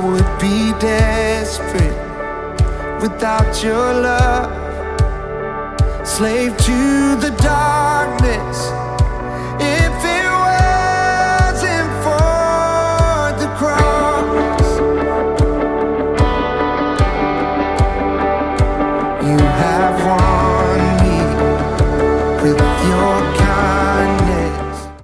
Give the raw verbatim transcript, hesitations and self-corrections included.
would be desperate without your love. Slave to the darkness,